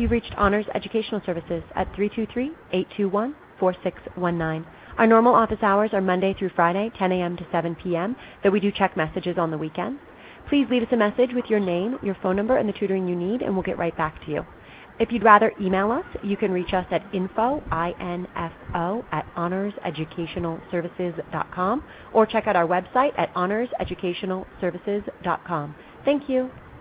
You've reached Honors Educational Services at 323-821-4619. Our normal office hours are Monday through Friday, 10 a.m. to 7 p.m., though we do check messages on the weekends. Please leave us a message with your name, your phone number, and the tutoring you need, and we'll get right back to you. If you'd rather email us, you can reach us at info@honorseducationalservices.com or check out our website at honorseducationalservices.com. Thank you.